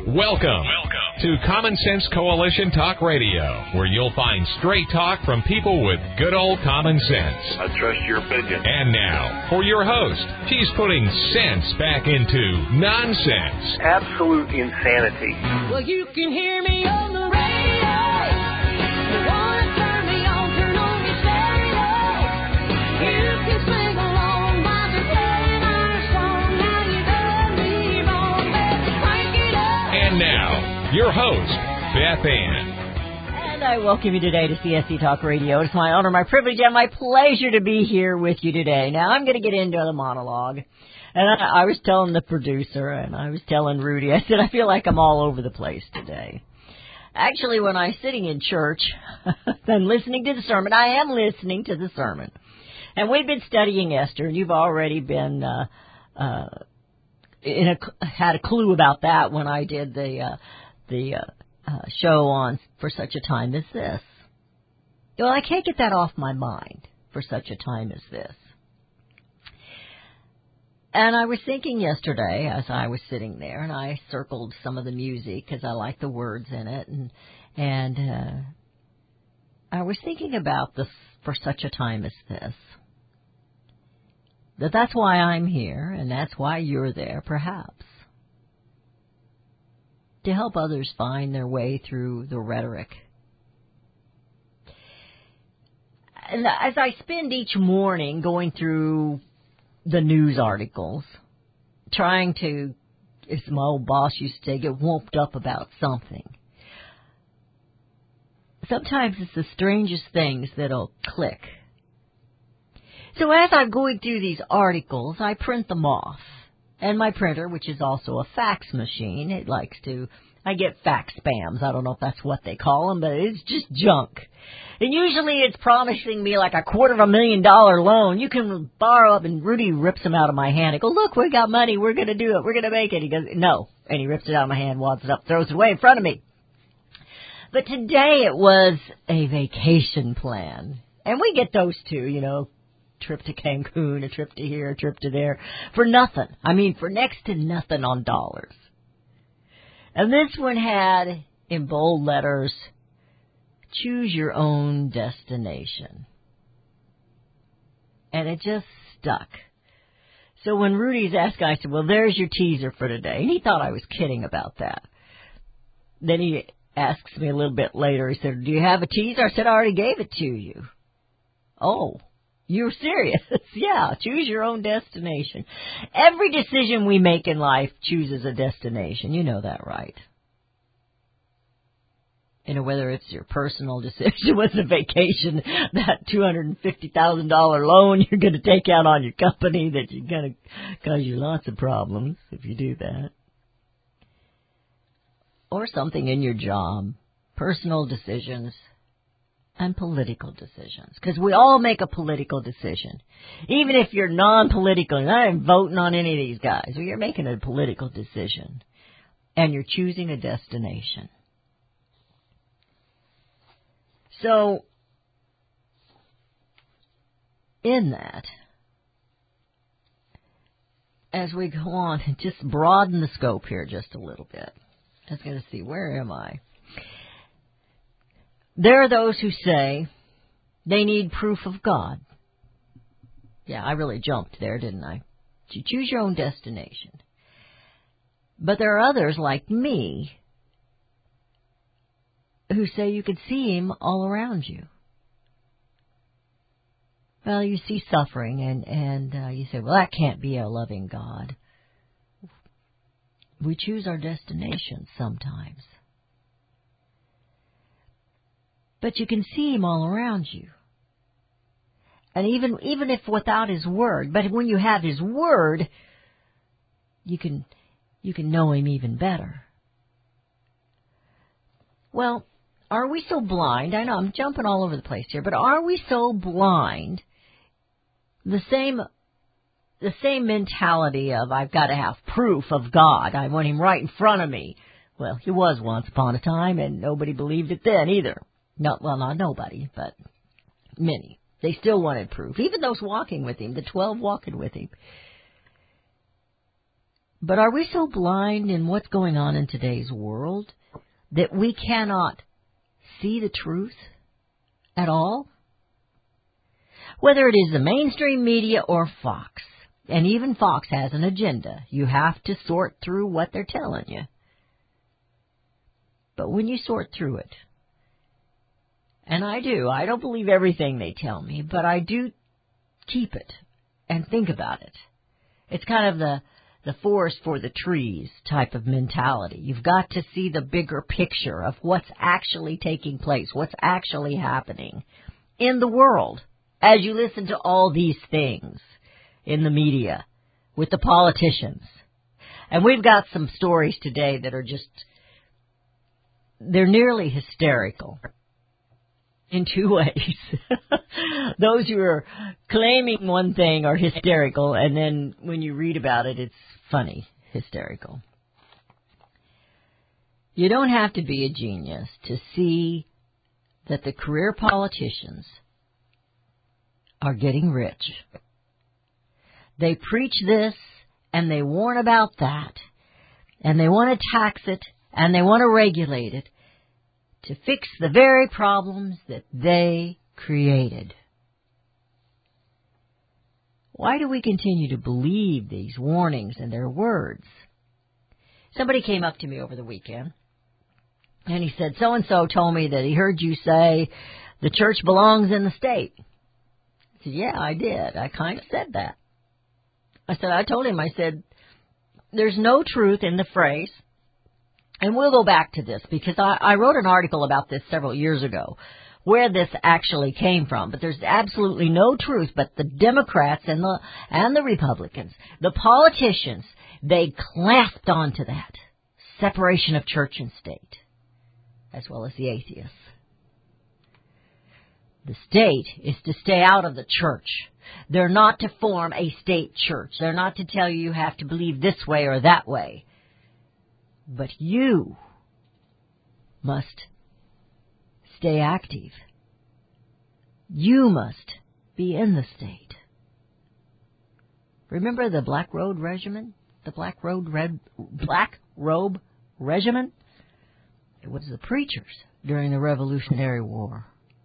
Welcome to Common Sense Coalition Talk Radio, where you'll find straight talk from people with good old common sense. I trust your opinion. And now, for your host, he's putting sense back into nonsense. Absolute insanity. Well, you can hear me on the radio. You want to turn me on your stereo. You can sing along while you're playing our song. Now you done me wrong, baby, crank it up. And now, your host, Beth Ann. And I welcome you today to CSC Talk Radio. It's my honor, my privilege, and my pleasure to be here with you today. Now, I'm going to get into the monologue. And I was telling the producer, and I was telling Rudy, I said, I feel like I'm all over the place today. Actually, when I'm sitting in church and listening to the sermon, I am listening to the sermon. And we've been studying Esther, and you've already been had a clue about that when I did the show on For Such a Time as This. Well, I can't get that off my mind, for such a time as this. And I was thinking yesterday, as I was sitting there, and I circled some of the music because I like the words in it, and I was thinking about this for such a time as this. That's why I'm here, and that's why you're there, perhaps. To help others find their way through the rhetoric. And as I spend each morning going through the news articles, trying to, as my old boss used to say, get whooped up about something. Sometimes it's the strangest things that'll click. So as I'm going through these articles, I print them off. And my printer, which is also a fax machine, I get fax spams. I don't know if that's what they call them, but it's just junk. And usually it's promising me like $250,000 loan. You can borrow up, and Rudy rips them out of my hand. I go, look, we got money. We're going to do it. We're going to make it. He goes, no. And he rips it out of my hand, wads it up, throws it away in front of me. But today it was a vacation plan. And we get those too, trip to Cancun, a trip to here, a trip to there, for nothing. I mean, for next to nothing on dollars. And this one had, in bold letters, choose your own destination. And it just stuck. So when Rudy's asking, I said, well, there's your teaser for today. And he thought I was kidding about that. Then he asks me a little bit later, he said, do you have a teaser? I said, I already gave it to you. Oh. You're serious? Yeah, choose your own destination. Every decision we make in life chooses a destination. You know that, right? Whether it's your personal decision with a vacation, that $250,000 loan you're going to take out on your company that you're going to cause you lots of problems if you do that. Or something in your job, personal decisions. And political decisions. Because we all make a political decision. Even if you're non-political, you're not even voting on any of these guys. Well, you're making a political decision. And you're choosing a destination. So, in that, as we go on, just broaden the scope here just a little bit. I was going to see, where am I? There are those who say they need proof of God. Yeah, I really jumped there, didn't I? You choose your own destination. But there are others like me who say you could see Him all around you. Well, you see suffering, and you say, well, that can't be a loving God. We choose our destination sometimes. But you can see Him all around you. And even if without His Word, but when you have His Word, you can know Him even better. Well, are we so blind? I know I'm jumping all over the place here, but are we so blind? The same mentality of I've got to have proof of God. I want Him right in front of me. Well, He was once upon a time, and nobody believed it then either. Not nobody, but many. They still wanted proof. Even those walking with Him, the 12 walking with Him. But are we so blind in what's going on in today's world that we cannot see the truth at all? Whether it is the mainstream media or Fox, and even Fox has an agenda, you have to sort through what they're telling you. But when you sort through it, and I don't believe everything they tell me, but I do keep it and think about it. It's kind of the forest for the trees type of mentality. You've got to see the bigger picture of what's actually taking place, what's actually happening in the world as you listen to all these things in the media with the politicians. And we've got some stories today that are they're nearly hysterical in two ways. Those who are claiming one thing are hysterical, and then when you read about it, it's funny, hysterical. You don't have to be a genius to see that the career politicians are getting rich. They preach this, and they warn about that, and they want to tax it, and they want to regulate it to fix the very problems that they created. Why do we continue to believe these warnings and their words? Somebody came up to me over the weekend, and he said, so-and-so told me that he heard you say the church belongs in the state. I said, yeah, I did. I kind of said that. I told him, there's no truth in the phrase. And we'll go back to this because I wrote an article about this several years ago where this actually came from. But there's absolutely no truth. But the Democrats and the Republicans, the politicians, they clasped onto that separation of church and state, as well as the atheists. The state is to stay out of the church. They're not to form a state church. They're not to tell you have to believe this way or that way. But you must stay active. You must be in the state. Remember the Black Robe Regiment? The Black Robe Regiment? It was the preachers during the Revolutionary War.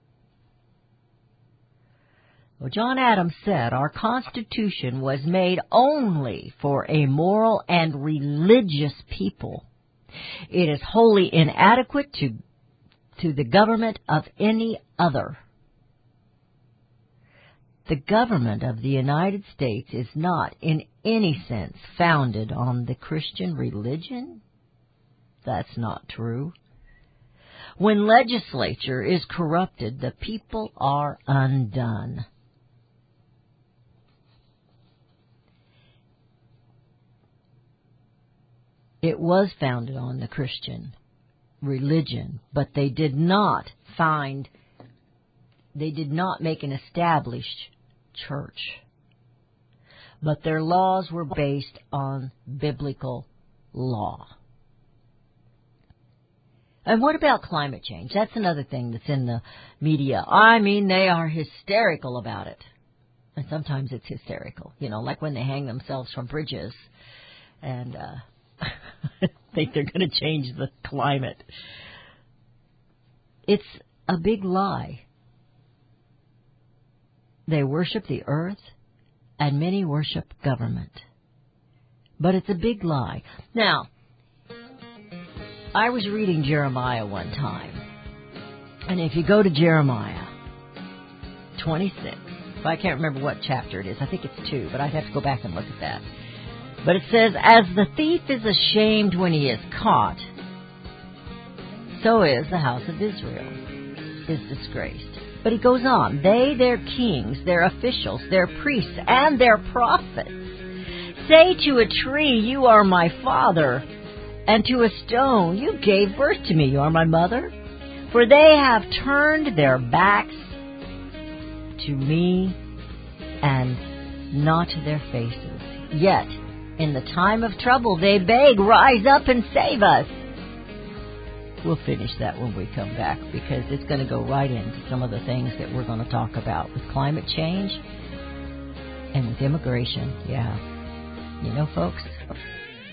Well, John Adams said our Constitution was made only for a moral and religious people. It is wholly inadequate to the government of any other. The government of the United States is not in any sense founded on the Christian religion. That's not true. When legislature is corrupted, the people are undone. It was founded on the Christian religion, but they did not make an established church. But their laws were based on biblical law. And what about climate change? That's another thing that's in the media. I mean, they are hysterical about it. And sometimes it's hysterical, like when they hang themselves from bridges and think they're going to change the climate. It's a big lie. They worship the earth, and many worship government. But it's a big lie. Now, I was reading Jeremiah one time, and if you go to Jeremiah 26, I can't remember what chapter it is. I think it's 2, but I'd have to go back and look at that. But it says, as the thief is ashamed when he is caught, so is the house of Israel is disgraced. But he goes on, they, their kings, their officials, their priests, and their prophets, say to a tree, you are my father, and to a stone, you gave birth to me, you are my mother. For they have turned their backs to me and not to their faces. Yet, in the time of trouble, they beg, rise up and save us. We'll finish that when we come back because it's going to go right into some of the things that we're going to talk about with climate change and with immigration. Yeah. Folks,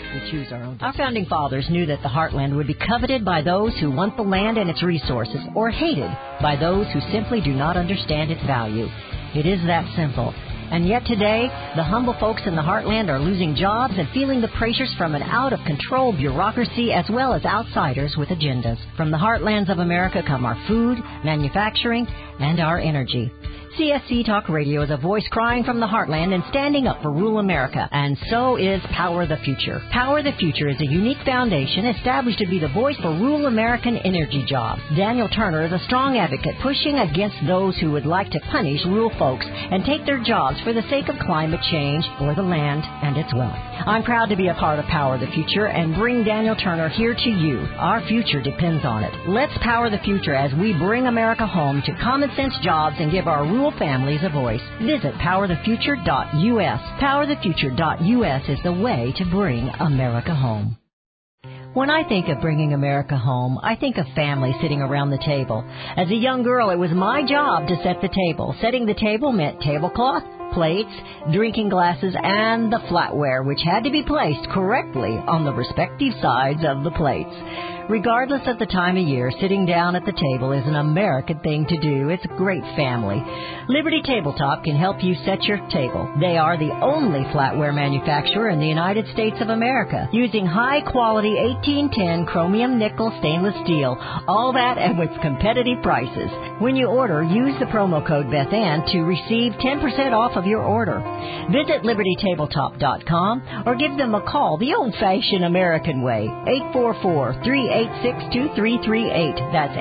We choose our own destiny. Our founding fathers knew that the heartland would be coveted by those who want the land and its resources, or hated by those who simply do not understand its value. It is that simple. And yet today, the humble folks in the heartland are losing jobs and feeling the pressures from an out-of-control bureaucracy as well as outsiders with agendas. From the heartlands of America come our food, manufacturing, and our energy. CSC Talk Radio is a voice crying from the heartland and standing up for rural America, and so is Power the Future. Power the Future is a unique foundation established to be the voice for rural American energy jobs. Daniel Turner is a strong advocate pushing against those who would like to punish rural folks and take their jobs for the sake of climate change or the land and its wealth. I'm proud to be a part of Power the Future and bring Daniel Turner here to you. Our future depends on it. Let's power the future as we bring America home to common sense jobs and give our rural families a voice. Visit powerthefuture.us. Powerthefuture.us is the way to bring America home. When I think of bringing America home, I think of family sitting around the table. As a young girl, it was my job to set the table. Setting the table meant tablecloth, plates, drinking glasses, and the flatware, which had to be placed correctly on the respective sides of the plates. Regardless of the time of year, sitting down at the table is an American thing to do. It's a great family. Liberty Tabletop can help you set your table. They are the only flatware manufacturer in the United States of America, using high-quality 1810 chromium nickel stainless steel, all that and with competitive prices. When you order, use the promo code BethAnn to receive 10% off of your order. Visit LibertyTabletop.com or give them a call the old-fashioned American way, 844-386-2338. That's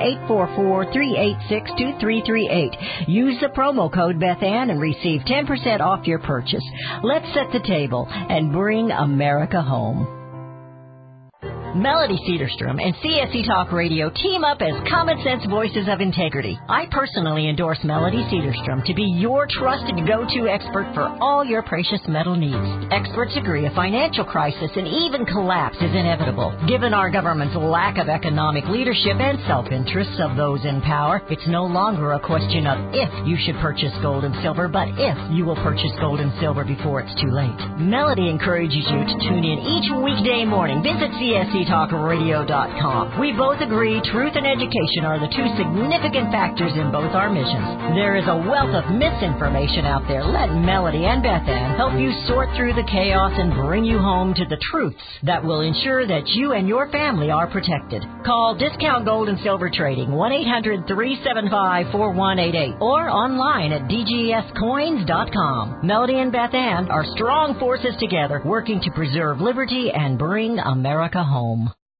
844-386-2338. Use the promo code BethAnn and receive 10% off your purchase. Let's set the table and bring America home. Melody Cedarstrom and CSC Talk Radio team up as common sense voices of integrity. I personally endorse Melody Cedarstrom to be your trusted go-to expert for all your precious metal needs. Experts agree a financial crisis and even collapse is inevitable. Given our government's lack of economic leadership and self-interests of those in power, it's no longer a question of if you should purchase gold and silver, but if you will purchase gold and silver before it's too late. Melody encourages you to tune in each weekday morning. Visit CSCTalkRadio.com. We both agree truth and education are the two significant factors in both our missions. There is a wealth of misinformation out there. Let Melody and BethAnn help you sort through the chaos and bring you home to the truths that will ensure that you and your family are protected. Call Discount Gold and Silver Trading, 1-800-375-4188, or online at dgscoins.com. Melody and BethAnn are strong forces together, working to preserve liberty and bring America home.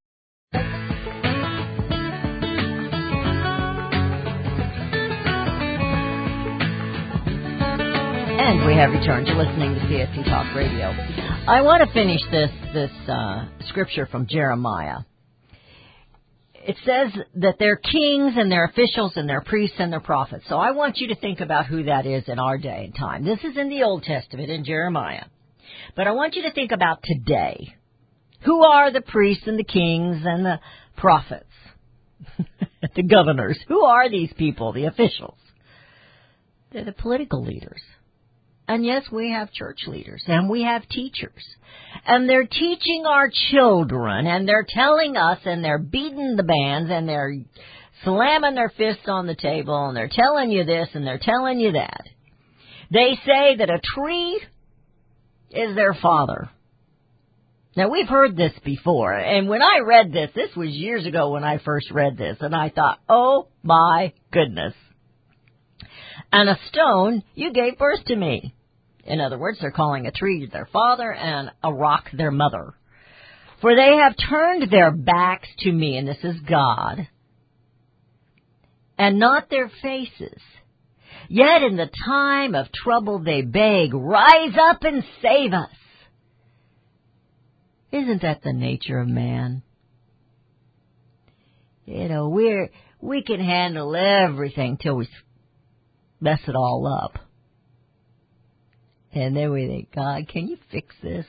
And we have returned to listening to CSC Talk Radio. I want to finish this scripture from Jeremiah. It says that they're kings and they're officials and they're priests and they're prophets. So I want you to think about who that is in our day and time. This is in the Old Testament in Jeremiah. But I want you to think about today. Who are the priests and the kings and the prophets? The governors. Who are these people, the officials? They're the political leaders. And yes, we have church leaders and we have teachers. And they're teaching our children and they're telling us and they're beating the bands and they're slamming their fists on the table and they're telling you this and they're telling you that. They say that a tree is their father. Now, we've heard this before, and when I read this was years ago when I first read this, and I thought, oh, my goodness. And a stone, you gave birth to me. In other words, they're calling a tree their father and a rock their mother. For they have turned their backs to me, and this is God, and not their faces. Yet in the time of trouble they beg, rise up and save us. Isn't that the nature of man? You know, we can handle everything till we mess it all up. And then we think, God, can you fix this?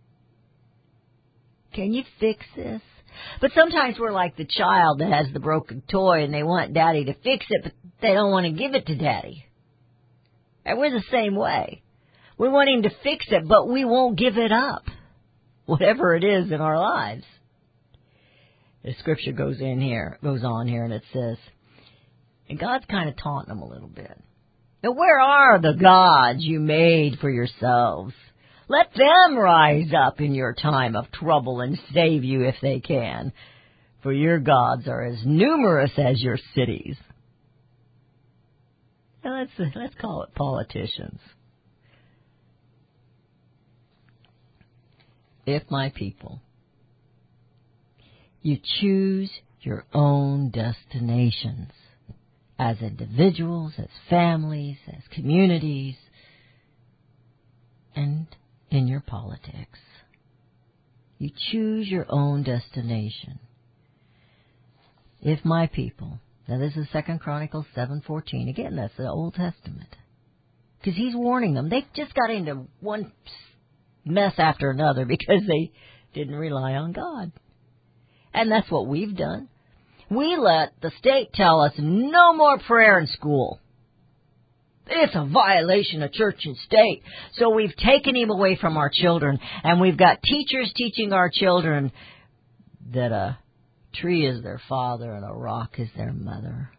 Can you fix this? But sometimes we're like the child that has the broken toy and they want Daddy to fix it, but they don't want to give it to Daddy. And we're the same way. We want him to fix it, but we won't give it up. whatever it is in our lives. The scripture goes on here, and it says, and God's kind of taunting them a little bit. Now, where are the gods you made for yourselves? Let them rise up in your time of trouble and save you if they can, for your gods are as numerous as your cities. Now, let's call it politicians. If my people, you choose your own destinations as individuals, as families, as communities, and in your politics. You choose your own destination. If my people, now this is 2 Chronicles 7:14. Again, that's the Old Testament. Because he's warning them. They just got into one mess after another because they didn't rely on God. And that's what we've done. We let the state tell us no more prayer in school. It's a violation of church and state. So we've taken him away from our children, and we've got teachers teaching our children that a tree is their father and a rock is their mother.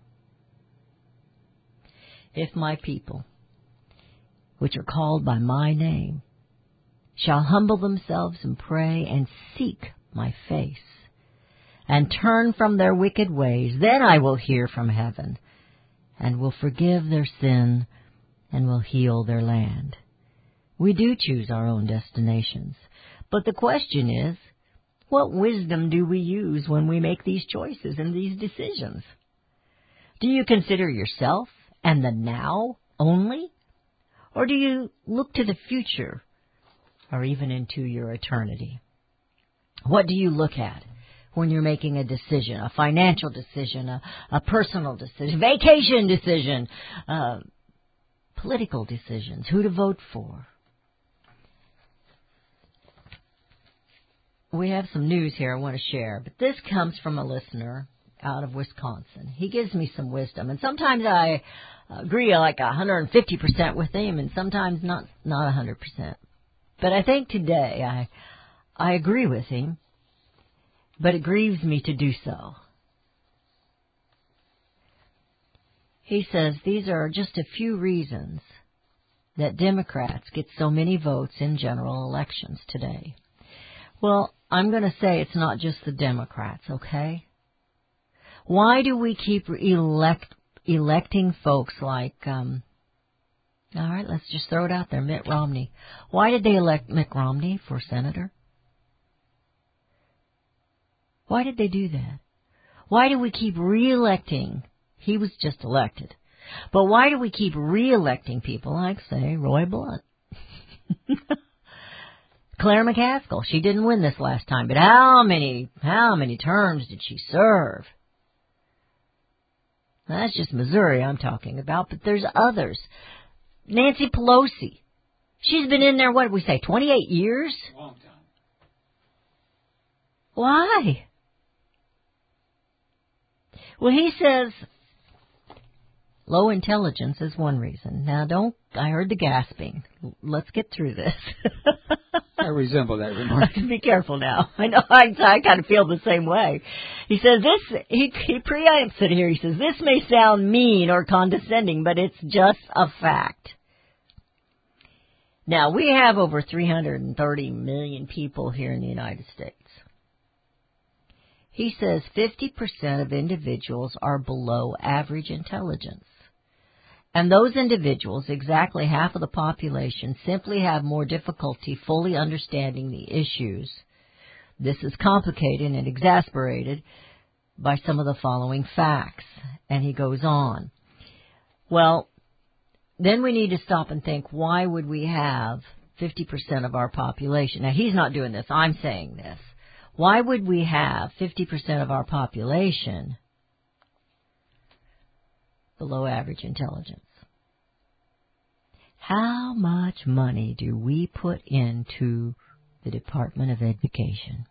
If my people, which are called by my name, shall humble themselves and pray and seek my face, and turn from their wicked ways, then I will hear from heaven, and will forgive their sin, and will heal their land. We do choose our own destinations, but the question is, what wisdom do we use when we make these choices and these decisions? Do you consider yourself and the now only? Or do you look to the future or even into your eternity? What do you look at when you're making a decision, a financial decision, a personal decision, vacation decision, political decisions, who to vote for? We have some news here I want to share, but this comes from a listener out of Wisconsin. He gives me some wisdom, and sometimes I agree like 150% with him, and sometimes not 100%. But I think today I agree with him, but it grieves me to do so. He says these are just a few reasons that Democrats get so many votes in general elections today. Well, I'm going to say it's not just the Democrats, okay? Why do we keep electing folks like, all right, let's just throw it out there, Mitt Romney. Why did they elect Mitt Romney for senator? Why did they do that? Why do we keep re-electing? He was just elected. But why do we keep re-electing people like, say, Roy Blunt? Claire McCaskill, she didn't win this last time, but how many terms did she serve? Now, that's just Missouri I'm talking about, but there's others. Nancy Pelosi, she's been in there, what did we say, 28 years? Long time. Why? Well, he says low intelligence is one reason. Now, I heard the gasping. Let's get through this. I resemble that remark. Be careful now. I know, I kind of feel the same way. He says he preempts it here. He says, this may sound mean or condescending, but it's just a fact. Now, we have over 330 million people here in the United States. He says 50% of individuals are below average intelligence. And those individuals, exactly half of the population, simply have more difficulty fully understanding the issues. This is complicated and exasperated by some of the following facts. And he goes on. Well, then we need to stop and think, why would we have 50% of our population? Now, he's not doing this. I'm saying this. Why would we have 50% of our population below average intelligence? How much money do we put into the Department of Education?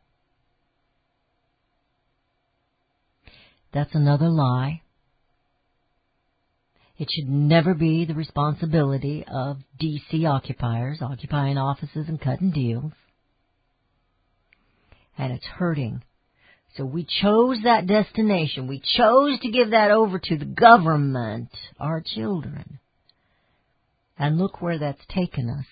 That's another lie. It should never be the responsibility of D.C. occupiers, occupying offices and cutting deals. and it's hurting. So we chose that destination. We chose to give that over to the government, our children. And look where that's taken us.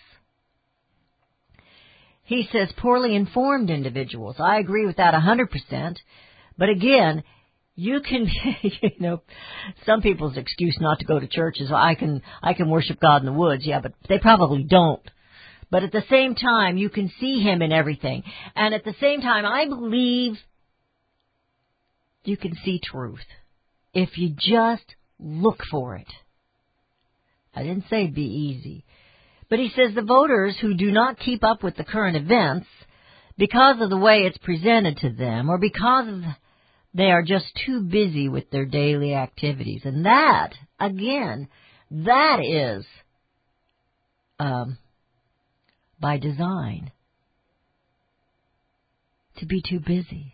He says poorly informed individuals. I agree with that 100%. But again, you can, some people's excuse not to go to church is I can worship God in the woods. Yeah, but they probably don't. But at the same time, you can see Him in everything. And at the same time, I believe you can see truth if you just look for it. I didn't say be easy. But he says the voters who do not keep up with the current events because of the way it's presented to them or because they are just too busy with their daily activities. And that, again, that is by design. To be too busy.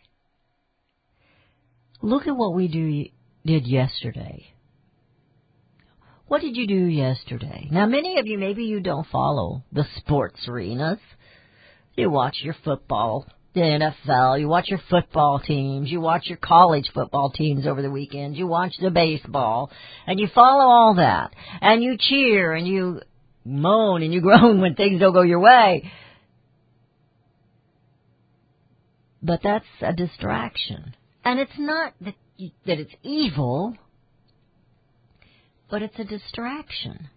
Look at what we did yesterday. What did you do yesterday? Now, many of you, maybe you don't follow the sports arenas. You watch your football, the NFL, you watch your football teams, you watch your college football teams over the weekend, you watch the baseball, and you follow all that. And you cheer, and you moan, and you groan when things don't go your way. But that's a distraction. And it's not that it's evil, but it's a distraction.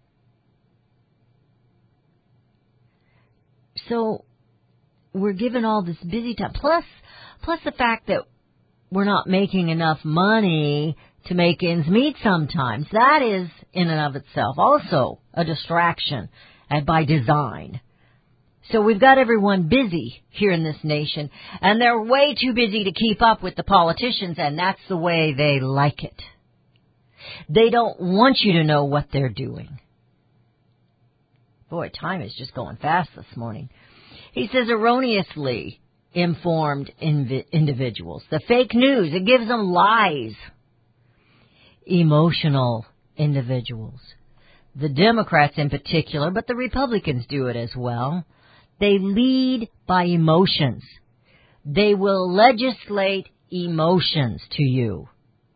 So we're given all this busy time, plus the fact that we're not making enough money to make ends meet sometimes. That is, in and of itself, also a distraction, and by design. So we've got everyone busy here in this nation, and they're way too busy to keep up with the politicians, and that's the way they like it. They don't want you to know what they're doing. Boy, time is just going fast this morning. He says erroneously informed individuals. The fake news, it gives them lies. Emotional individuals. The Democrats in particular, but the Republicans do it as well. They lead by emotions. They will legislate emotions to you.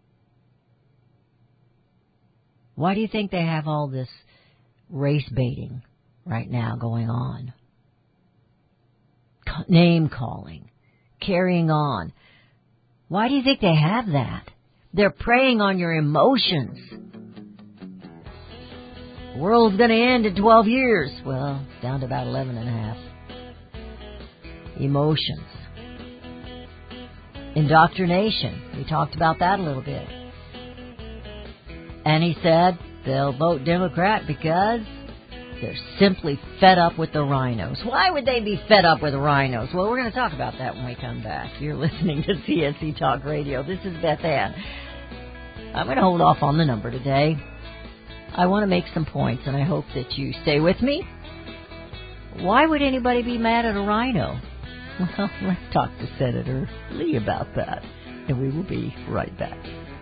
Why do you think they have all this race baiting right now going on? Name calling, carrying on. Why do you think they have that? They're preying on your emotions. The world's going to end in 12 years. Well, down to about 11 and a half. Emotions. Indoctrination. We talked about that a little bit. And he said they'll vote Democrat because they're simply fed up with the rhinos. Why would they be fed up with the rhinos? Well, we're going to talk about that when we come back. You're listening to CSC Talk Radio. This is Beth Ann. I'm going to hold off on the number today. I want to make some points, and I hope that you stay with me. Why would anybody be mad at a rhino? Well, let's talk to Senator Lee about that, and we will be right back.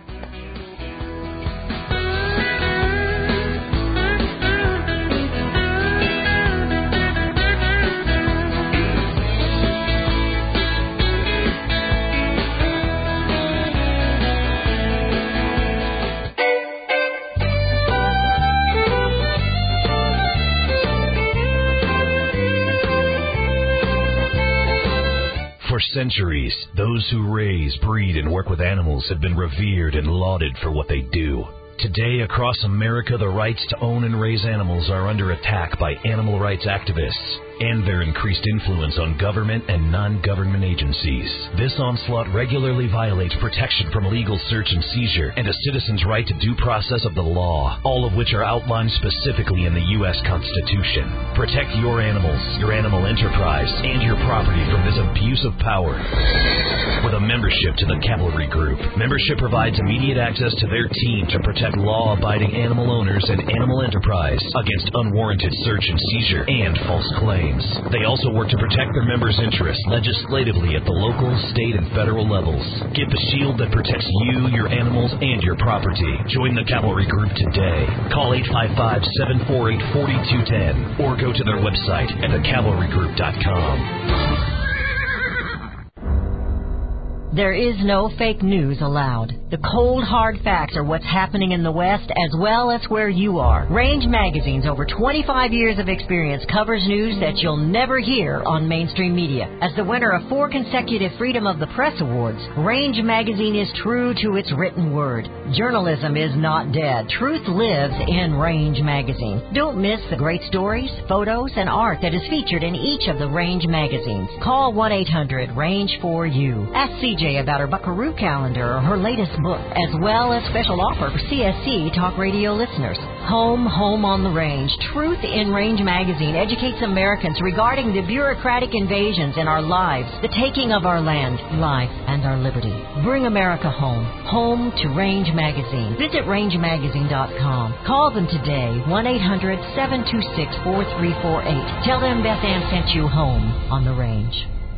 For centuries, those who raise, breed, and work with animals have been revered and lauded for what they do. Today, across America, the rights to own and raise animals are under attack by animal rights activists and their increased influence on government and non-government agencies. This onslaught regularly violates protection from legal search and seizure and a citizen's right to due process of the law, all of which are outlined specifically in the U.S. Constitution. Protect your animals, your animal enterprise, and your property from this abuse of power. With a membership to the Cavalry Group, membership provides immediate access to their team to protect law-abiding animal owners and animal enterprise against unwarranted search and seizure and false claims. They also work to protect their members' interests legislatively at the local, state, and federal levels. Get the shield that protects you, your animals, and your property. Join the Cavalry Group today. Call 855-748-4210 or go to their website at thecavalrygroup.com. There is no fake news allowed. The cold, hard facts are what's happening in the West as well as where you are. Range Magazine's over 25 years of experience covers news that you'll never hear on mainstream media. As the winner of 4 consecutive Freedom of the Press Awards, Range Magazine is true to its written word. Journalism is not dead. Truth lives in Range Magazine. Don't miss the great stories, photos, and art that is featured in each of the Range magazines. Call 1-800-RANGE-4U. Ask CJ about her Buckaroo calendar or her latest book, as well as special offer for CSC Talk Radio listeners. Home on the Range. Truth in Range Magazine educates Americans regarding the bureaucratic invasions in our lives, the taking of our land, life, and our liberty. Bring America home. Home to Range Magazine. Visit rangemagazine.com. Call them today, 1-800-726-4348. Tell them Beth Ann sent you home on the Range.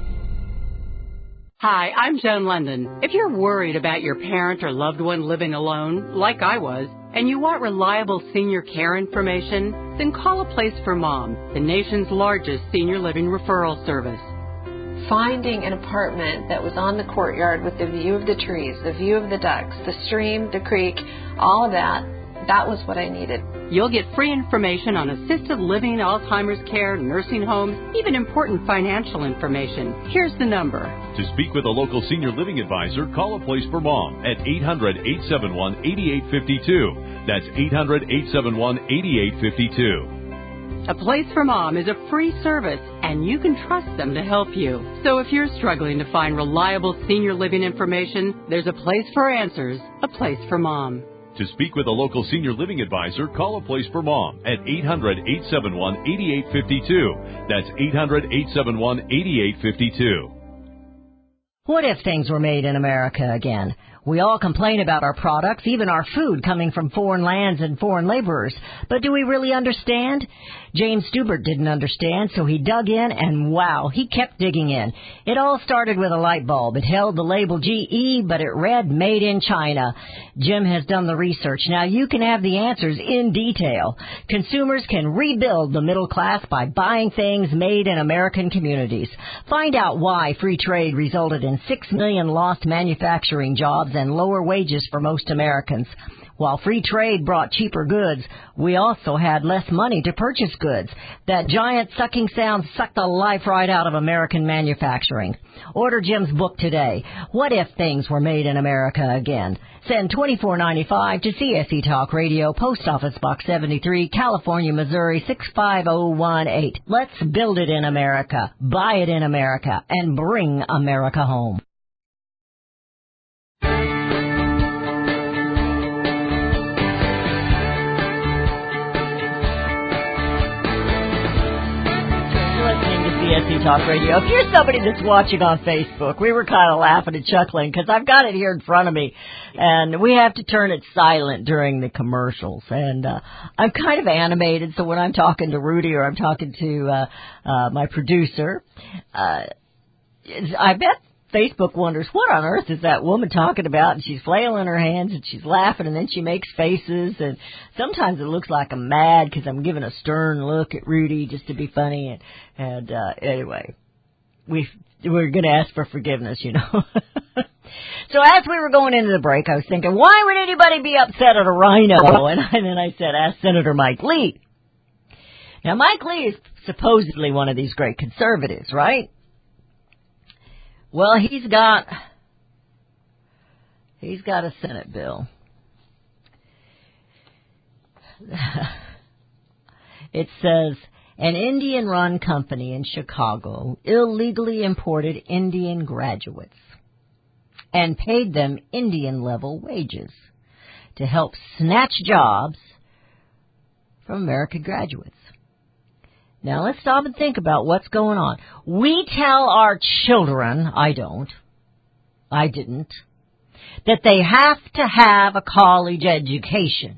Hi, I'm Joan London. If you're worried about your parent or loved one living alone, like I was, and you want reliable senior care information, then call A Place for Mom, the nation's largest senior living referral service. Finding an apartment that was on the courtyard with the view of the trees, the view of the ducks, the stream, the creek, all of that was what I needed. You'll get free information on assisted living, Alzheimer's care, nursing homes, even important financial information. Here's the number. To speak with a local senior living advisor, call A Place for Mom at 800-871-8852. That's 800-871-8852. A Place for Mom is a free service, and you can trust them to help you. So if you're struggling to find reliable senior living information, there's a place for answers, A Place for Mom. To speak with a local senior living advisor, call A Place for Mom at 800-871-8852. That's 800-871-8852. What if things were made in America again? We all complain about our products, even our food coming from foreign lands and foreign laborers. But do we really understand? James Stubert didn't understand, so he dug in, and wow, he kept digging in. It all started with a light bulb. It held the label GE, but it read Made in China. Jim has done the research. Now you can have the answers in detail. Consumers can rebuild the middle class by buying things made in American communities. Find out why free trade resulted in 6 million lost manufacturing jobs and lower wages for most Americans. While free trade brought cheaper goods, we also had less money to purchase goods. That giant sucking sound sucked the life right out of American manufacturing. Order Jim's book today, What If Things Were Made in America Again? Send $24.95 to CSE Talk Radio, Post Office Box 73, California, Missouri 65018. Let's build it in America, buy it in America, and bring America home. CSE Talk Radio. If you're somebody that's watching on Facebook, we were kind of laughing and chuckling because I've got it here in front of me, and we have to turn it silent during the commercials. And I'm kind of animated, so when I'm talking to Rudy or I'm talking to my producer, I bet Facebook wonders, what on earth is that woman talking about? And she's flailing her hands and she's laughing and then she makes faces. And sometimes it looks like I'm mad because I'm giving a stern look at Rudy just to be funny. And anyway, we're going to ask for forgiveness, you know. So as we were going into the break, I was thinking, why would anybody be upset at a rhino? And then I said, ask Senator Mike Lee. Now, Mike Lee is supposedly one of these great conservatives, right? Well, he's got a Senate bill. It says, an Indian-run company in Chicago illegally imported Indian graduates and paid them Indian-level wages to help snatch jobs from American graduates. Now, let's stop and think about what's going on. We tell our children, I didn't, that they have to have a college education.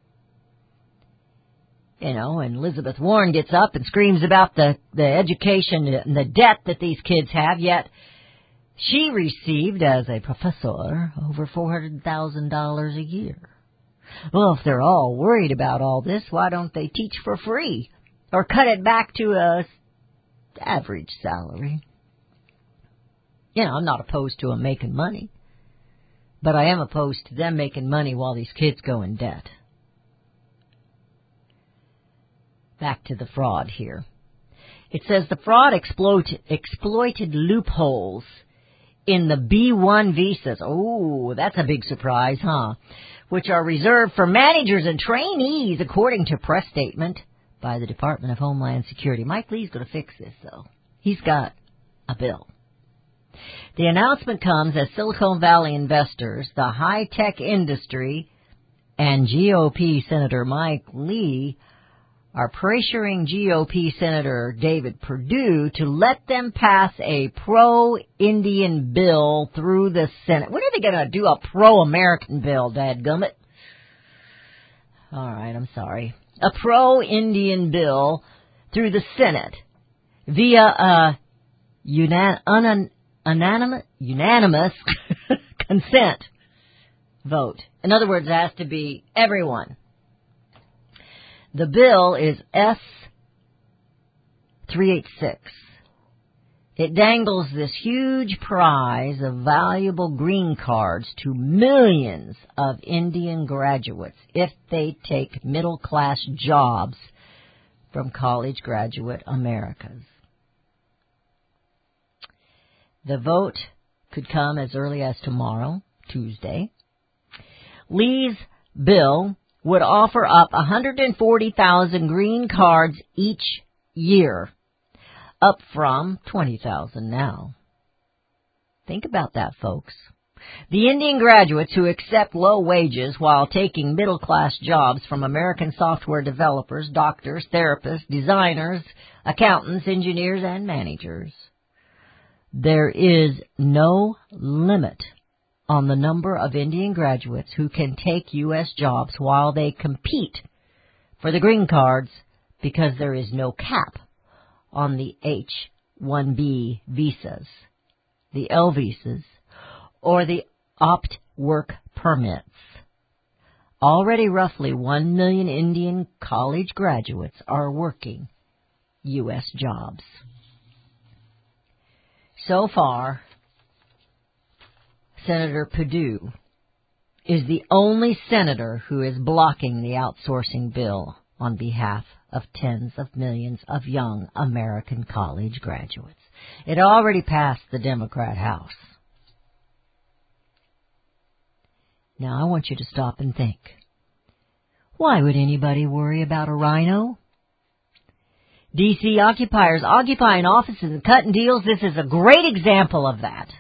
You know, and Elizabeth Warren gets up and screams about the education and the debt that these kids have, yet she received, as a professor, over $400,000 a year. Well, if they're all worried about all this, why don't they teach for free? Or cut it back to a average salary. I'm not opposed to them making money. But I am opposed to them making money while these kids go in debt. Back to the fraud here. It says the fraud exploited loopholes in the B-1 visas. Oh, that's a big surprise, huh? Which are reserved for managers and trainees, according to press statement by the Department of Homeland Security. Mike Lee's going to fix this, though. He's got a bill. The announcement comes as Silicon Valley investors, the high-tech industry, and GOP Senator Mike Lee are pressuring GOP Senator David Perdue to let them pass a pro-Indian bill through the Senate. When are they going to do a pro-American bill, dadgummit? All right, I'm sorry. A pro-Indian bill through the Senate via a unanimous consent vote. In other words, it has to be everyone. The bill is S-386. It dangles this huge prize of valuable green cards to millions of Indian graduates if they take middle-class jobs from college graduate Americas. The vote could come as early as tomorrow, Tuesday. Lee's bill would offer up 140,000 green cards each year, up from 20,000 now. Think about that, folks. The Indian graduates who accept low wages while taking middle-class jobs from American software developers, doctors, therapists, designers, accountants, engineers, and managers. There is no limit on the number of Indian graduates who can take U.S. jobs while they compete for the green cards because there is no cap on the H-1B visas, the L visas, or the opt-work permits. Already roughly 1 million Indian college graduates are working U.S. jobs. So far, Senator Perdue is the only senator who is blocking the outsourcing bill on behalf of tens of millions of young American college graduates. It already passed the Democrat House. Now I want you to stop and think. Why would anybody worry about a rhino? D.C. occupiers occupying offices and cutting deals, this is a great example of that.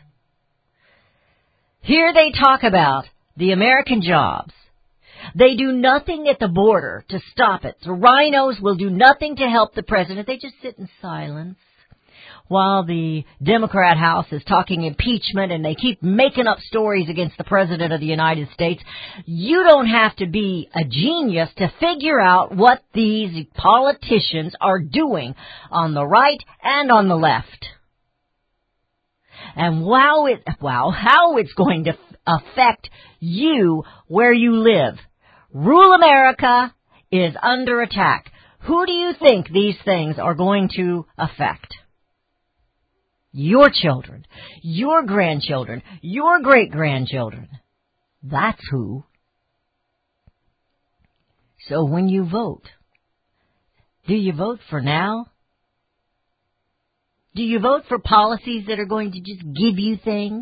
Here they talk about the American jobs. They do nothing at the border to stop it. The rhinos will do nothing to help the president. They just sit in silence while the Democrat House is talking impeachment and they keep making up stories against the President of the United States. You don't have to be a genius to figure out what these politicians are doing on the right and on the left. And how it's going to affect you where you live. Rural America is under attack. Who do you think these things are going to affect? Your children, your grandchildren, your great-grandchildren. That's who. So when you vote, do you vote for now? Do you vote for policies that are going to just give you things?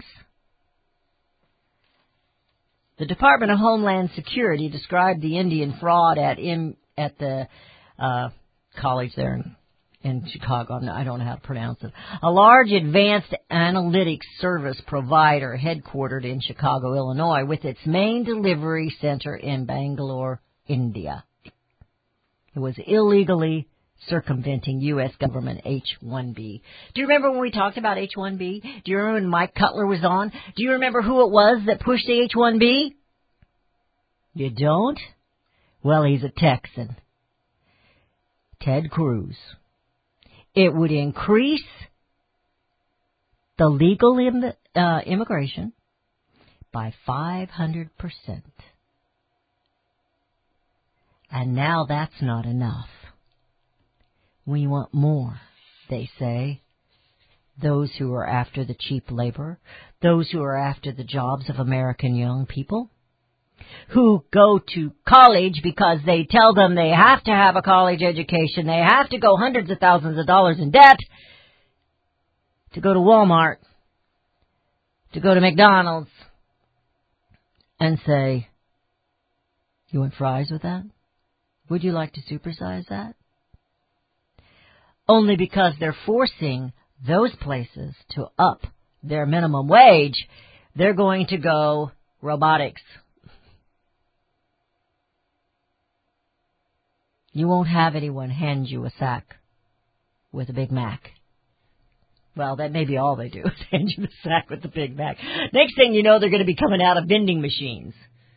The Department of Homeland Security described the Indian fraud at the college there in Chicago. I don't know how to pronounce it. A large advanced analytics service provider headquartered in Chicago, Illinois, with its main delivery center in Bangalore, India. It was illegally circumventing U.S. government H-1B. Do you remember when we talked about H-1B? Do you remember when Mike Cutler was on? Do you remember who it was that pushed the H-1B? You don't? Well, he's a Texan. Ted Cruz. It would increase the legal immigration by 500%. And now that's not enough. We want more, they say. those who are after the cheap labor, those who are after the jobs of American young people, who go to college because they tell them they have to have a college education, they have to go hundreds of thousands of dollars in debt to go to Walmart, to go to McDonald's, and say, you want fries with that? Would you like to supersize that? Only because they're forcing those places to up their minimum wage, they're going to go robotics. You won't have anyone hand you a sack with a Big Mac. Well, that may be all they do, is hand you the sack with the Big Mac. Next thing you know, they're going to be coming out of vending machines.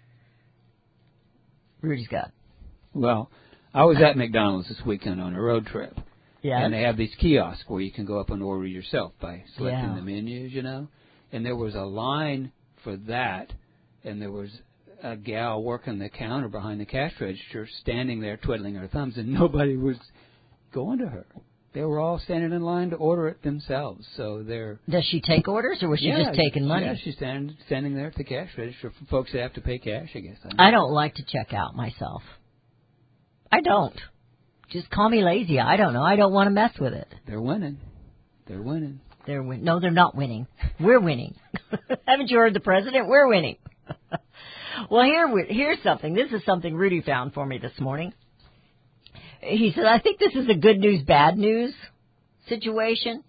Rudy Scott. Well, I was at McDonald's this weekend on a road trip. Yeah. And they have these kiosks where you can go up and order yourself by selecting Yeah. the menus, you know. And there was a line for that, and there was a gal working the counter behind the cash register standing there twiddling her thumbs, and nobody was going to her. They were all standing in line to order it themselves. So they're... Does she take orders, or was she just taking money? Yeah, she's standing there at the cash register for folks that have to pay cash, I guess. I don't like to check out myself. I don't. Just call me lazy. I don't know. I don't want to mess with it. They're winning. They're winning. No, they're not winning. We're winning. Haven't you heard the president? We're winning. Well, here's something. This is something Rudy found for me this morning. He said, I think this is a good news, bad news situation.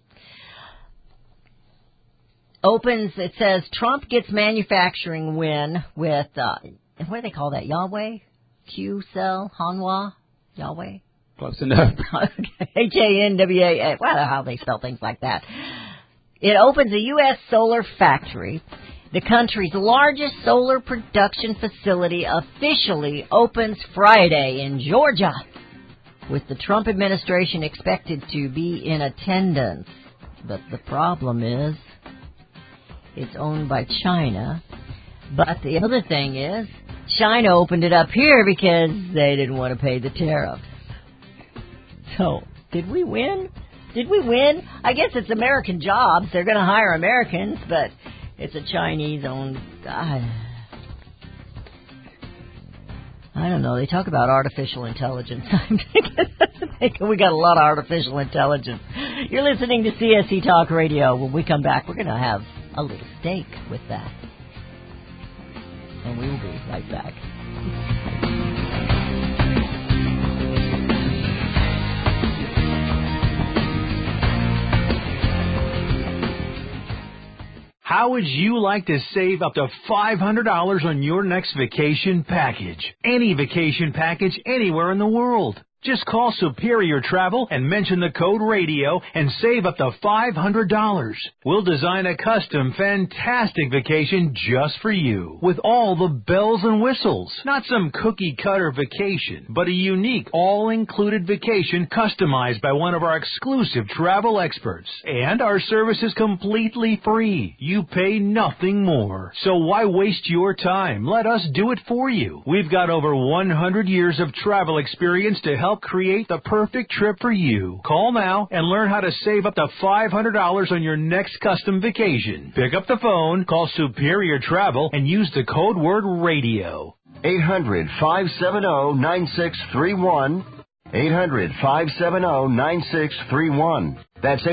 Opens, it says, Trump gets manufacturing win with, what do they call that, Yahweh? Q-Cell? Hanwha? Yahweh? Close enough. Hanwha. Well, how they spell things like that. It opens a U.S. solar factory. The country's largest solar production facility officially opens Friday in Georgia, with the Trump administration expected to be in attendance. But the problem is, it's owned by China. But the other thing is, China opened it up here because they didn't want to pay the tariffs. So, did we win? Did we win? I guess it's American jobs. They're going to hire Americans, but it's a Chinese-owned... I don't know. They talk about artificial intelligence. I'm thinking we got a lot of artificial intelligence. You're listening to CSC Talk Radio. When we come back, we're going to have a little steak with that. And we will be right back. How would you like to save up to $500 on your next vacation package? Any vacation package anywhere in the world. Just call Superior Travel and mention the code RADIO and save up to $500. We'll design a custom, fantastic vacation just for you with all the bells and whistles. Not some cookie-cutter vacation, but a unique, all-included vacation customized by one of our exclusive travel experts. And our service is completely free. You pay nothing more. So why waste your time? Let us do it for you. We've got over 100 years of travel experience to help create the perfect trip for you. Call now and learn how to save up to $500 on your next custom vacation. Pick up the phone, call Superior Travel, and use the code word RADIO. 800-570-9631. 800-570-9631. That's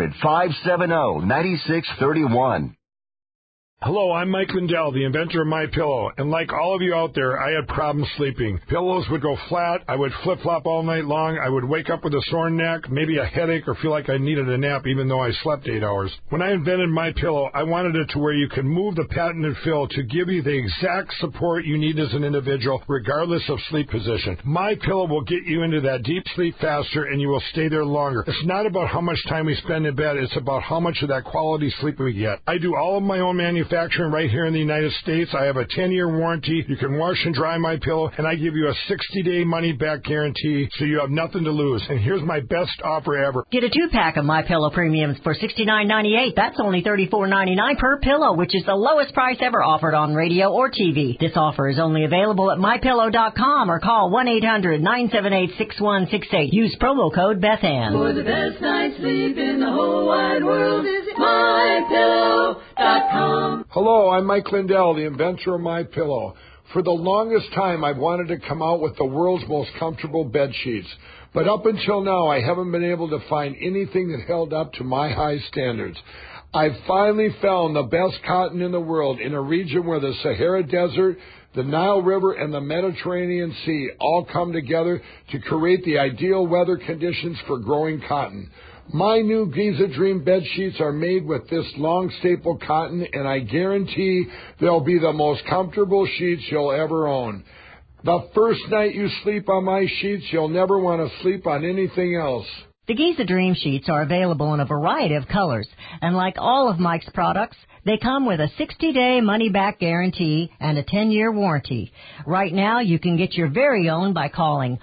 800-570-9631. Hello, I'm Mike Lindell, the inventor of MyPillow, and like all of you out there, I had problems sleeping. Pillows would go flat, I would flip-flop all night long, I would wake up with a sore neck, maybe a headache, or feel like I needed a nap even though I slept 8 hours. When I invented MyPillow, I wanted it to where you can move the patented fill to give you the exact support you need as an individual, regardless of sleep position. MyPillow will get you into that deep sleep faster, and you will stay there longer. It's not about how much time we spend in bed, it's about how much of that quality sleep we get. I do all of my own manufacturing manufacturing right here in the United States. I have a 10-year warranty. You can wash and dry my pillow, and I give you a 60-day money-back guarantee, so you have nothing to lose. And here's my best offer ever. Get a 2-pack of MyPillow Premiums for $69.98. That's only $34.99 per pillow, which is the lowest price ever offered on radio or TV. This offer is only available at MyPillow.com or call 1-800-978-6168. Use promo code BethAnn. For the best night's sleep in the whole wide world, visit MyPillow.com. Hello, I'm Mike Lindell, the inventor of MyPillow. For the longest time, I've wanted to come out with the world's most comfortable bed sheets. But up until now, I haven't been able to find anything that held up to my high standards. I've finally found the best cotton in the world in a region where the Sahara Desert, the Nile River, and the Mediterranean Sea all come together to create the ideal weather conditions for growing cotton. My new Giza Dream bed sheets are made with this long staple cotton, and I guarantee they'll be the most comfortable sheets you'll ever own. The first night you sleep on my sheets, you'll never want to sleep on anything else. The Giza Dream Sheets are available in a variety of colors, and like all of Mike's products, they come with a 60-day money-back guarantee and a 10-year warranty. Right now, you can get your very own by calling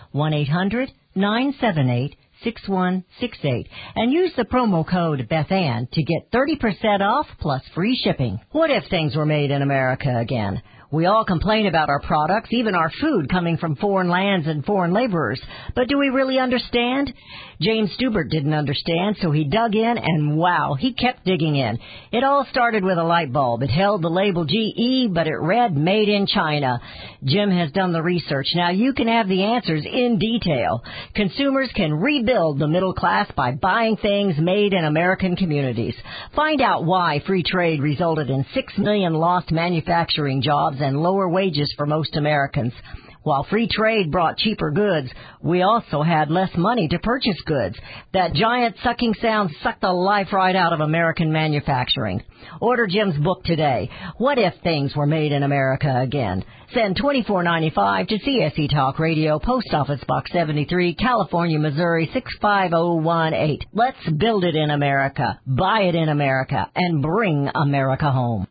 1-800-978-6168 and use the promo code BethAnn to get 30% off plus free shipping. What if things were made in America again? We all complain about our products, even our food coming from foreign lands and foreign laborers. But do we really understand? James Stubert didn't understand, so he dug in, and wow, he kept digging in. It all started with a light bulb. It held the label GE, but it read Made in China. Jim has done the research. Now you can have the answers in detail. Consumers can rebuild the middle class by buying things made in American communities. Find out why free trade resulted in 6 million lost manufacturing jobs and lower wages for most Americans. While free trade brought cheaper goods, we also had less money to purchase goods. That giant sucking sound sucked the life right out of American manufacturing. Order Jim's book today, What If Things Were Made in America Again? Send $24.95 to CSE Talk Radio, Post Office Box 73, California, Missouri 65018. Let's build it in America, buy it in America, and bring America home.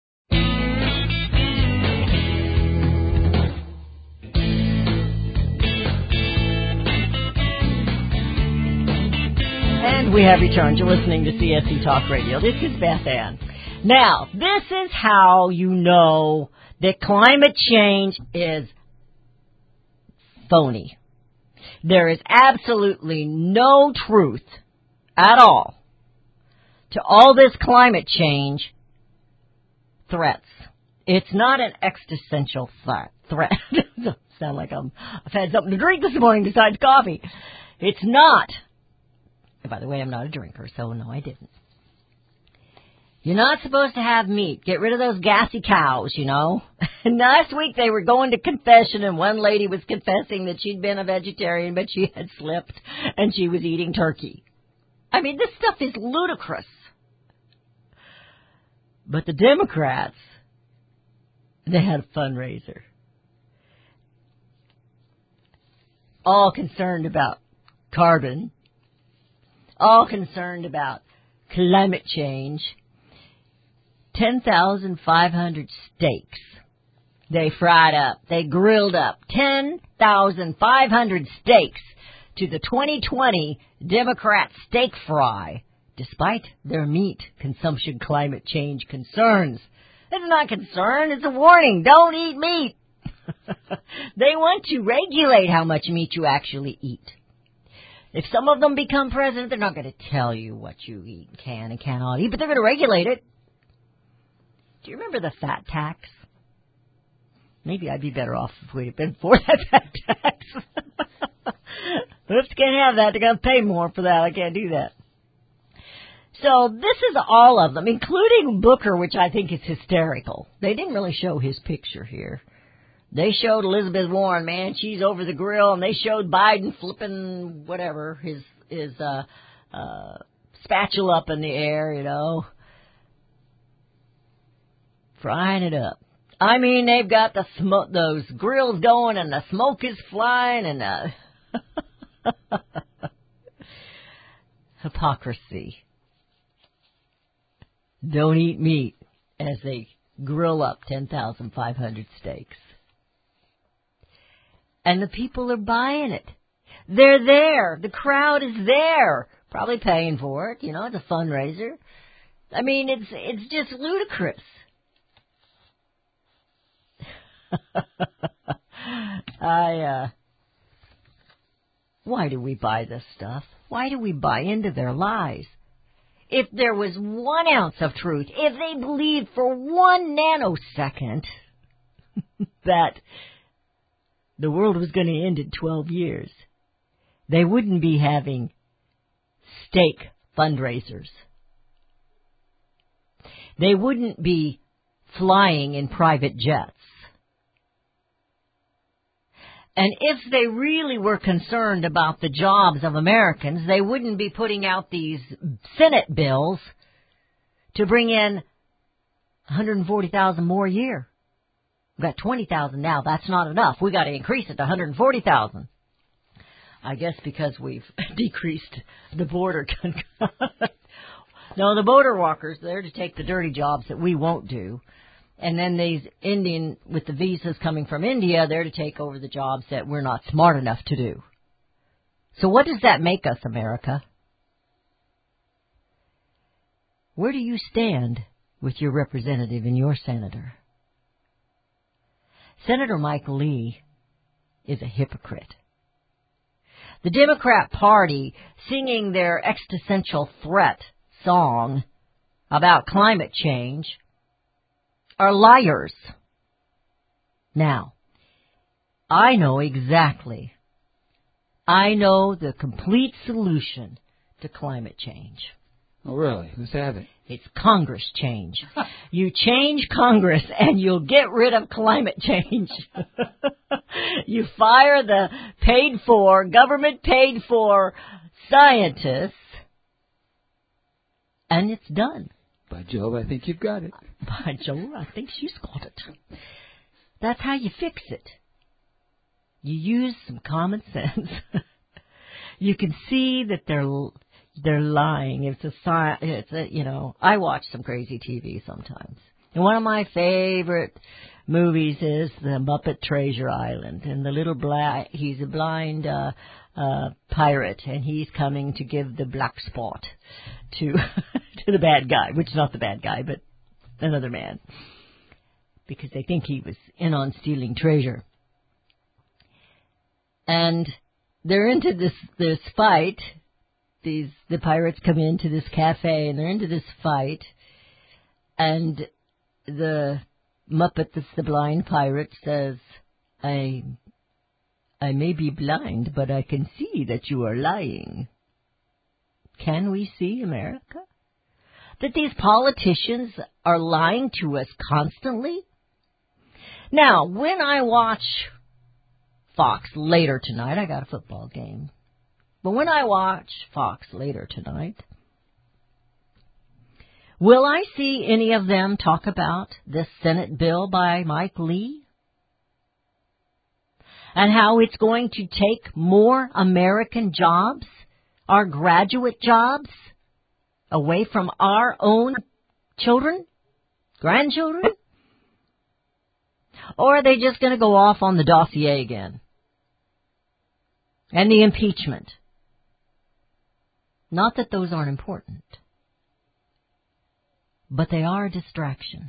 And we have returned. You're listening to CSE Talk Radio. This is Beth Ann. Now, this is how you know that climate change is phony. There is absolutely no truth at all to all this climate change threats. It's not an existential threat. Doesn't sound like I've had something to drink this morning besides coffee. It's not. By the way, I'm not a drinker, so no, I didn't. You're not supposed to have meat. Get rid of those gassy cows, you know. And last week they were going to confession, and one lady was confessing that she'd been a vegetarian, but she had slipped, and she was eating turkey. I mean, this stuff is ludicrous. But the Democrats, they had a fundraiser. All concerned about carbon. All concerned about climate change. 10,500 steaks. They fried up. They grilled up 10,500 steaks to the 2020 Democrat steak fry, despite their meat consumption climate change concerns. It's not concern. It's a warning. Don't eat meat. They want to regulate how much meat you actually eat. If some of them become president, they're not going to tell you what you eat, can and cannot eat, but they're going to regulate it. Do you remember the fat tax? Maybe I'd be better off if we'd have been for that fat tax. Oops, can't have that. They're going to pay more for that. I can't do that. So this is all of them, including Booker, which I think is hysterical. They didn't really show his picture here. They showed Elizabeth Warren, man, she's over the grill, and they showed Biden flipping whatever, his spatula up in the air, you know, frying it up. I mean, they've got the smoke, those grills going, and the smoke is flying, and hypocrisy. Don't eat meat, as they grill up 10,500 steaks. And the people are buying it. They're there. The crowd is there. Probably paying for it. You know, it's a fundraiser. I mean, it's just ludicrous. Why do we buy this stuff? Why do we buy into their lies? If there was 1 ounce of truth, if they believed for 1 nanosecond that the world was going to end in 12 years, they wouldn't be having steak fundraisers. They wouldn't be flying in private jets. And if they really were concerned about the jobs of Americans, they wouldn't be putting out these Senate bills to bring in 140,000 more a year. We've got 20,000 now. That's not enough. We got to increase it to 140,000. I guess because we've decreased the border. No, the border walkers, they're to take the dirty jobs that we won't do. And then these Indian, with the visas coming from India, they're to take over the jobs that we're not smart enough to do. So what does that make us, America? Where do you stand with your representative and your senator? Senator Mike Lee is a hypocrite. The Democrat Party singing their existential threat song about climate change are liars. Now, I know exactly. I know the complete solution to climate change. Oh, really? Who's have it? It's Congress change. You change Congress and you'll get rid of climate change. You fire the government paid for scientists, and it's done. By Jove, I think you've got it. By Jove, I think she's got it. That's how you fix it. You use some common sense. You can see that they're lying. I watch some crazy TV sometimes. And one of my favorite movies is The Muppet Treasure Island. And the little he's a blind pirate, and he's coming to give the black spot to the bad guy, which is not the bad guy, but another man, because they think he was in on stealing treasure. And they're into this fight. The pirates come into this cafe, and they're into this fight, and the Muppet that's the blind pirate says, I may be blind, but I can see that you are lying. Can we see, America? That these politicians are lying to us constantly? Now, when I watch Fox later tonight, I got a football game, but when I watch Fox later tonight, will I see any of them talk about this Senate bill by Mike Lee? And how it's going to take more American jobs, our graduate jobs, away from our own children, grandchildren? Or are they just going to go off on the dossier again? And the impeachment? Not that those aren't important, but they are a distraction.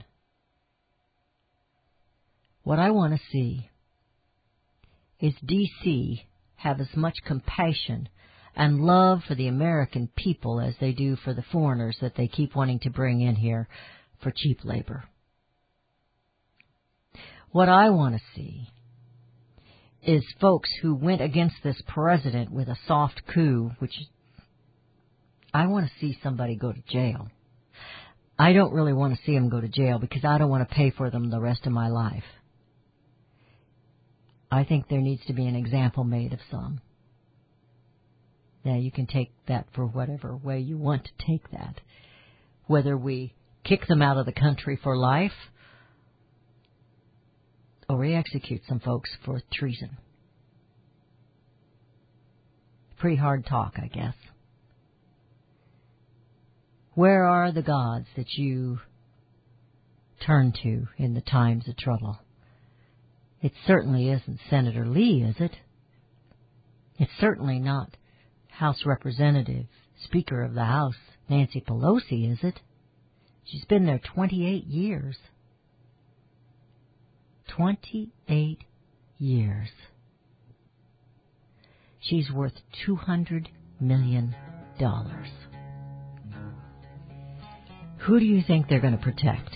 What I want to see is D.C. have as much compassion and love for the American people as they do for the foreigners that they keep wanting to bring in here for cheap labor. What I want to see is folks who went against this president with a soft coup, which I want to see somebody go to jail. I don't really want to see them go to jail because I don't want to pay for them the rest of my life. I think there needs to be an example made of some. Now, you can take that for whatever way you want to take that. Whether we kick them out of the country for life or we execute some folks for treason. Pretty hard talk, I guess. Where are the gods that you turn to in the times of trouble. It certainly isn't Senator Lee, is it? It's certainly not House Representative, Speaker of the House, Nancy Pelosi, is it? She's been there 28 years. 28 years. She's worth $200 million. Who do you think they're going to protect?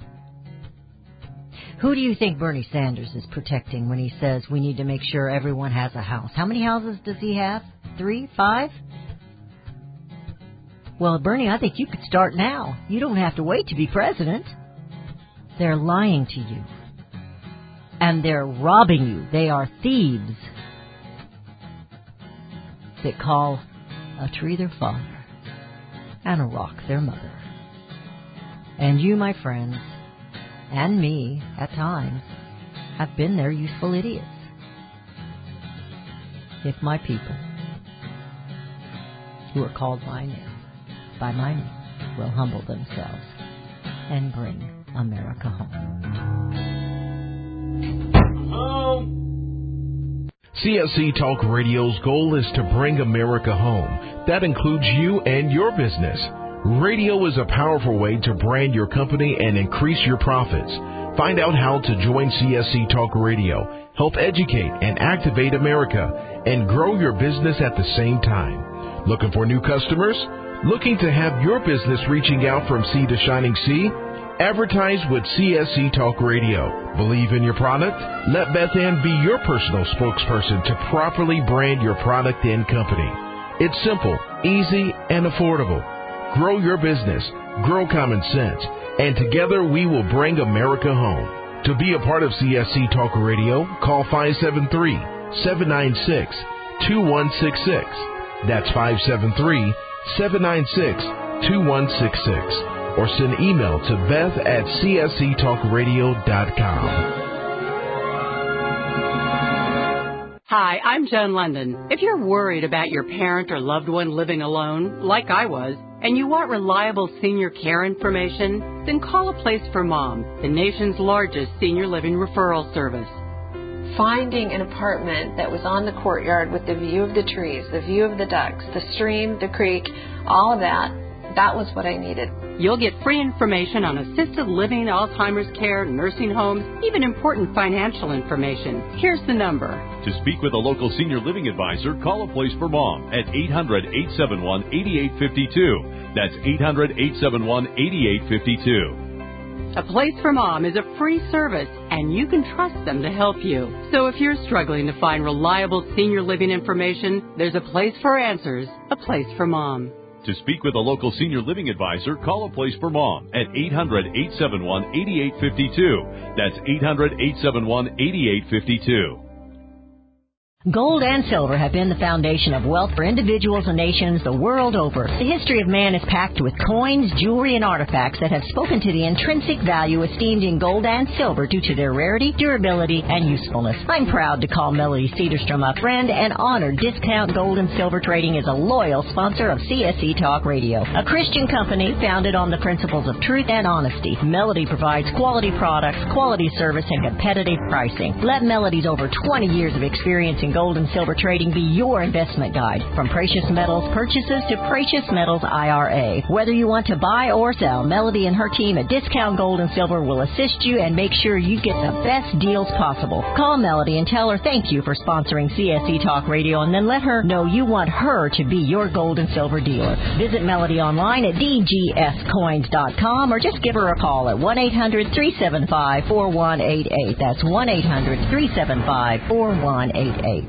Who do you think Bernie Sanders is protecting when he says we need to make sure everyone has a house? How many houses does he have? 3? 5? Well, Bernie, I think you could start now. You don't have to wait to be president. They're lying to you. And they're robbing you. They are thieves that call a tree their father and a rock their mother. And you, my friends, and me, at times, have been their useful idiots. If my people, who are called by my name, will humble themselves and bring America home. CSC Talk Radio's goal is to bring America home. That includes you and your business. Radio is a powerful way to brand your company and increase your profits. Find out how to join CSC Talk Radio, help educate and activate America, and grow your business at the same time. Looking for new customers? Looking to have your business reaching out from sea to shining sea? Advertise with CSC Talk Radio. Believe in your product? Let Beth Ann be your personal spokesperson to properly brand your product and company. It's simple, easy, and affordable. Grow your business, grow common sense, and together we will bring America home. To be a part of CSC Talk Radio, call 573-796-2166. That's 573-796-2166. Or send email to beth@csctalkradio.com. Hi, I'm Joan London. If you're worried about your parent or loved one living alone, like I was, and you want reliable senior care information, then call A Place for Mom, the nation's largest senior living referral service. Finding an apartment that was on the courtyard with the view of the trees, the view of the ducks, the stream, the creek, all of that was what I needed. You'll get free information on assisted living, Alzheimer's care, nursing homes, even important financial information. Here's the number. To speak with a local senior living advisor, call A Place for Mom at 800-871-8852. That's 800-871-8852. A Place for Mom is a free service, and you can trust them to help you. So if you're struggling to find reliable senior living information, there's a place for answers, A Place for Mom. To speak with a local senior living advisor, call A Place for Mom at 800-871-8852. That's 800-871-8852. Gold and silver have been the foundation of wealth for individuals and nations the world over. The history of man is packed with coins, jewelry, and artifacts that have spoken to the intrinsic value esteemed in gold and silver due to their rarity, durability, and usefulness. I'm proud to call Melody Cedarstrom a friend and honor Discount Gold and Silver Trading is a loyal sponsor of CSC Talk Radio, a Christian company founded on the principles of truth and honesty. Melody provides quality products, quality service, and competitive pricing. Let Melody's over 20 years of experience in gold and silver trading be your investment guide. From precious metals purchases to precious metals IRA. Whether you want to buy or sell, Melody and her team at Discount Gold and Silver will assist you and make sure you get the best deals possible. Call Melody and tell her thank you for sponsoring CSC Talk Radio, and then let her know you want her to be your gold and silver dealer. Visit Melody online at dgscoins.com or just give her a call at 1-800-375-4188. That's 1-800-375-4188.